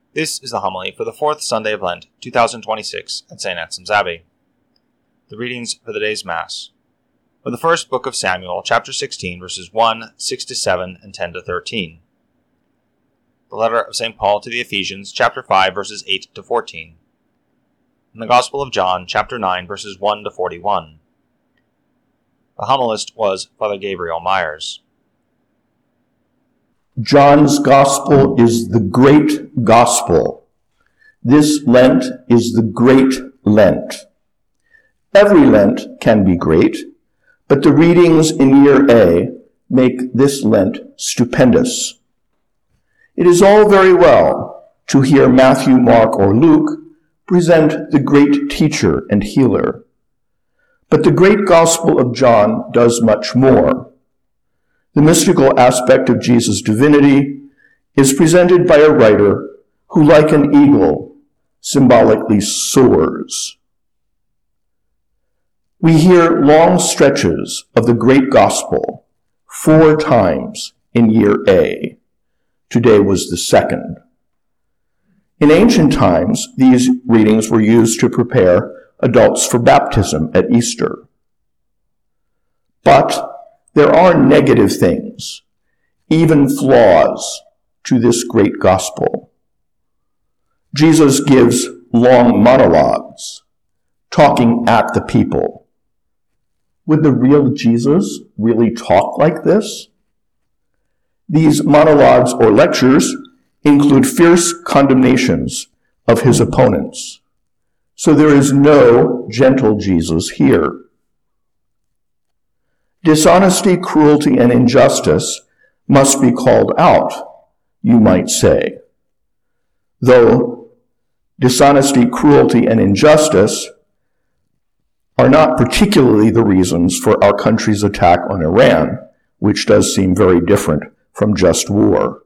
This is the homily for the fourth Sunday of Lent, 2026, at St. Anselm's Abbey. The readings for the day's Mass. From the first book of Samuel, chapter 16, verses 1, 6-7, and 10-13. The letter of St. Paul to the Ephesians, chapter 5, verses 8-14. And the Gospel of John, chapter 9, verses 1-41. The homilist was Father Gabriel Myers. John's Gospel is the great Gospel. This Lent is the great Lent. Every Lent can be great, but the readings in Year A make this Lent stupendous. It is all very well to hear Matthew, Mark, or Luke present the great teacher and healer. But the great Gospel of John does much more. The mystical aspect of Jesus' divinity is presented by a writer who, like an eagle, symbolically soars. We hear long stretches of the great Gospel 4 times in Year A. Today was the second. In ancient times, these readings were used to prepare adults for baptism at Easter. But there are negative things, even flaws, to this great gospel. Jesus gives long monologues, talking at the people. Would the real Jesus really talk like this? These monologues or lectures include fierce condemnations of his opponents. So there is no gentle Jesus here. Dishonesty, cruelty, and injustice must be called out, you might say. Though dishonesty, cruelty, and injustice are not particularly the reasons for our country's attack on Iran, which does seem very different from just war.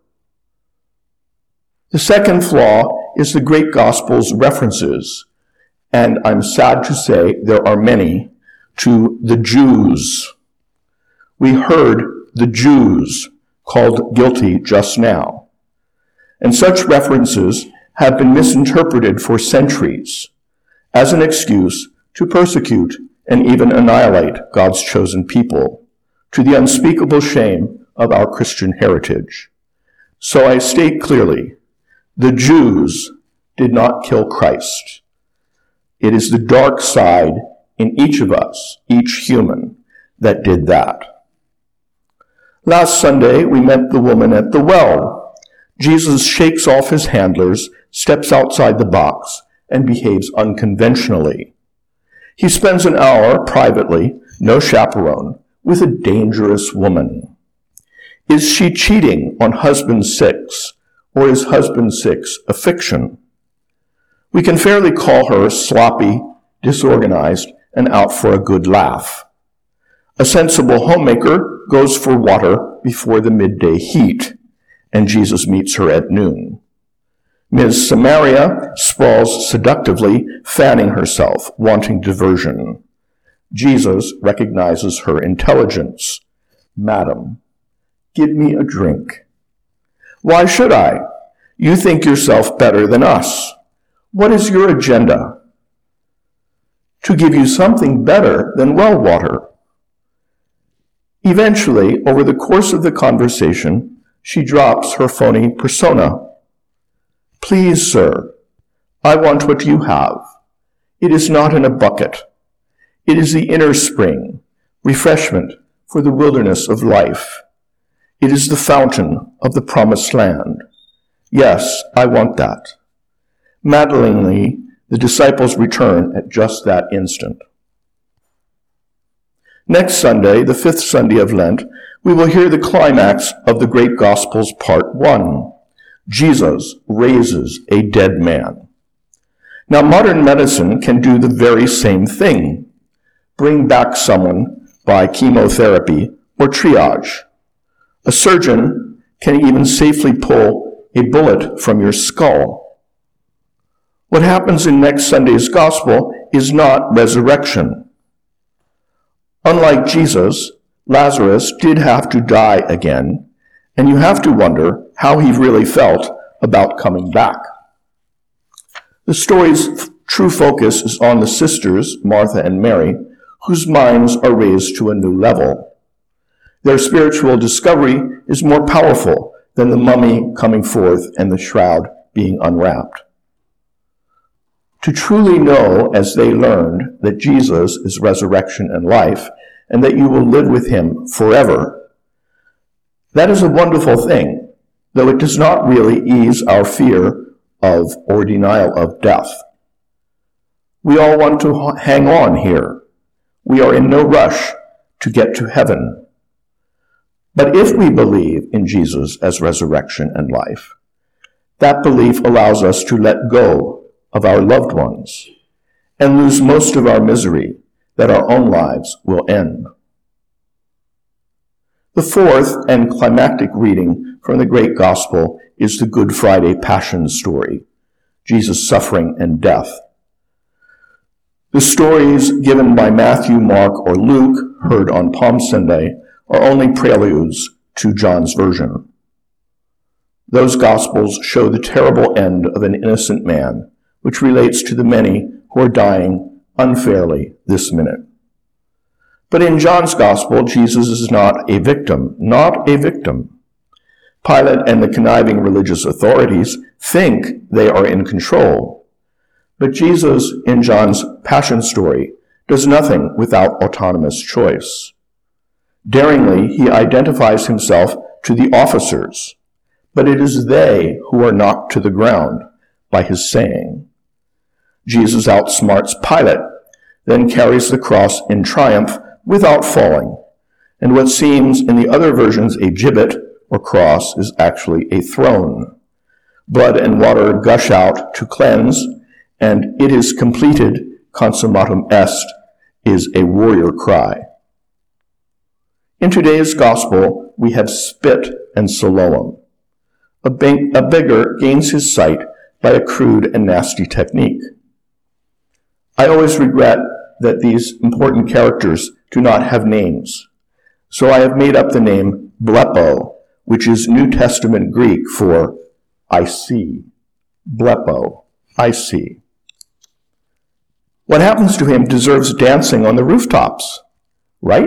The second flaw is the great Gospel's references, and I'm sad to say there are many, to the Jews. We heard the Jews called guilty just now, and such references have been misinterpreted for centuries as an excuse to persecute and even annihilate God's chosen people, to the unspeakable shame of our Christian heritage. So I state clearly, the Jews did not kill Christ. It is the dark side in each of us, each human, that did that. Last Sunday, we met the woman at the well. Jesus shakes off his handlers, steps outside the box, and behaves unconventionally. He spends an hour privately, no chaperone, with a dangerous woman. Is she cheating on husband 6, or is husband 6 a fiction? We can fairly call her sloppy, disorganized, and out for a good laugh. A sensible homemaker goes for water before the midday heat, and Jesus meets her at noon. Ms. Samaria sprawls seductively, fanning herself, wanting diversion. Jesus recognizes her intelligence. Madam, give me a drink. Why should I? You think yourself better than us. What is your agenda? To give you something better than well water. Eventually, over the course of the conversation, she drops her phony persona. Please, sir, I want what you have. It is not in a bucket. It is the inner spring, refreshment for the wilderness of life. It is the fountain of the promised land. Yes, I want that. Maddeningly, the disciples return at just that instant. Next Sunday, the 5th Sunday of Lent, we will hear the climax of the great Gospel's Part 1. Jesus raises a dead man. Now, modern medicine can do the very same thing. Bring back someone by chemotherapy or triage. A surgeon can even safely pull a bullet from your skull. What happens in next Sunday's Gospel is not resurrection. Unlike Jesus, Lazarus did have to die again, and you have to wonder how he really felt about coming back. The story's true focus is on the sisters, Martha and Mary, whose minds are raised to a new level. Their spiritual discovery is more powerful than the mummy coming forth and the shroud being unwrapped. To truly know, as they learned, that Jesus is resurrection and life, and that you will live with him forever, that is a wonderful thing, though it does not really ease our fear of or denial of death. We all want to hang on here. We are in no rush to get to heaven. But if we believe in Jesus as resurrection and life, that belief allows us to let go of our loved ones and lose most of our misery that our own lives will end. The fourth and climactic reading from the great gospel is the Good Friday Passion story, Jesus' suffering and death. The stories given by Matthew, Mark, or Luke, heard on Palm Sunday, are only preludes to John's version. Those Gospels show the terrible end of an innocent man, which relates to the many who are dying unfairly this minute. But in John's Gospel, Jesus is not a victim. Pilate and the conniving religious authorities think they are in control. But Jesus, in John's Passion story, does nothing without autonomous choice. Daringly, he identifies himself to the officers, but it is they who are knocked to the ground by his saying. Jesus outsmarts Pilate, then carries the cross in triumph without falling, and what seems in the other versions a gibbet or cross is actually a throne. Blood and water gush out to cleanse, and "it is completed, consummatum est," is a warrior cry. In today's gospel, we have spit and Siloam. A beggar gains his sight by a crude and nasty technique. I always regret that these important characters do not have names, so I have made up the name Blepo, which is New Testament Greek for "I see." Blepo, I see. What happens to him deserves dancing on the rooftops, right?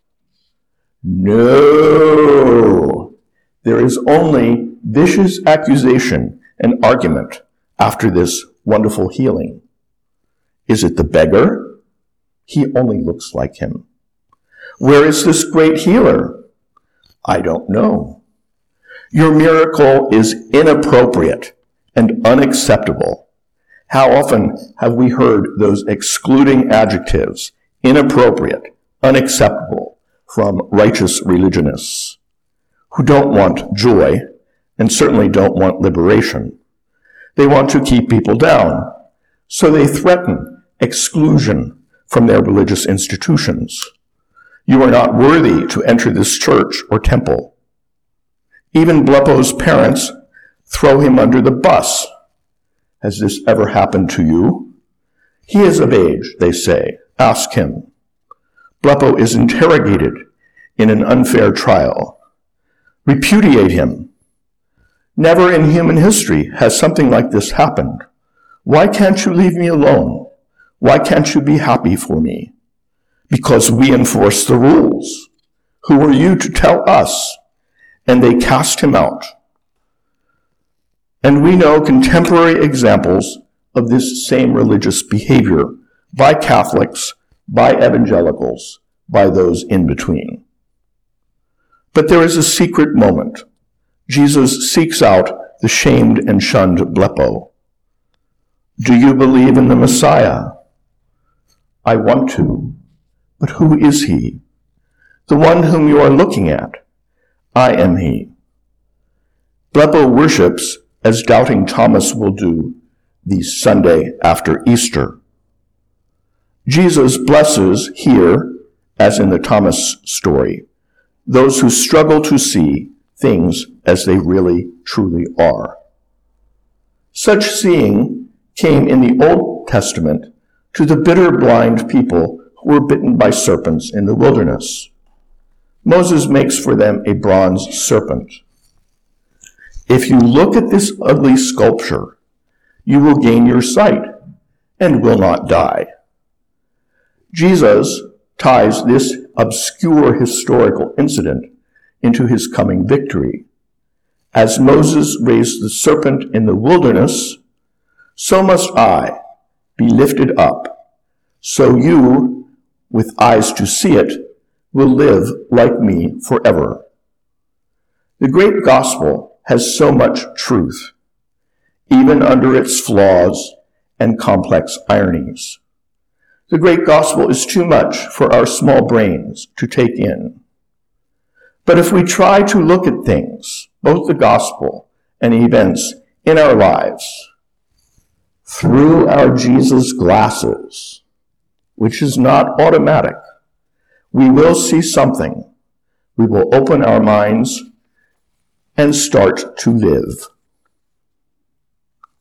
No. There is only vicious accusation and argument after this wonderful healing. Is it the beggar? He only looks like him. Where is this great healer? I don't know. Your miracle is inappropriate and unacceptable. How often have we heard those excluding adjectives, inappropriate, unacceptable, from righteous religionists who don't want joy and certainly don't want liberation. They want to keep people down, so they threaten exclusion from their religious institutions. You are not worthy to enter this church or temple. Even Blepo's parents throw him under the bus. Has this ever happened to you? He is of age, they say. Ask him. Blepo is interrogated in an unfair trial. Repudiate him. Never in human history has something like this happened. Why can't you leave me alone? Why can't you be happy for me? Because we enforce the rules. Who are you to tell us? And they cast him out. And we know contemporary examples of this same religious behavior by Catholics, by evangelicals, by those in between. But there is a secret moment. Jesus seeks out the shamed and shunned Blepo. Do you believe in the Messiah? I want to, but who is he? The one whom you are looking at. I am he. Blepo worships as doubting Thomas will do the Sunday after Easter. Jesus blesses here, as in the Thomas story, those who struggle to see things as they really, truly are. Such seeing came in the Old Testament to the bitter blind people who were bitten by serpents in the wilderness. Moses makes for them a bronze serpent. If you look at this ugly sculpture, you will gain your sight and will not die. Jesus ties this obscure historical incident into his coming victory. As Moses raised the serpent in the wilderness, so must I be lifted up, so you, with eyes to see it, will live like me forever. The great gospel has so much truth, even under its flaws and complex ironies. The great gospel is too much for our small brains to take in. But if we try to look at things, both the gospel and events in our lives, through our Jesus glasses, which is not automatic, we will see something. We will open our minds and start to live.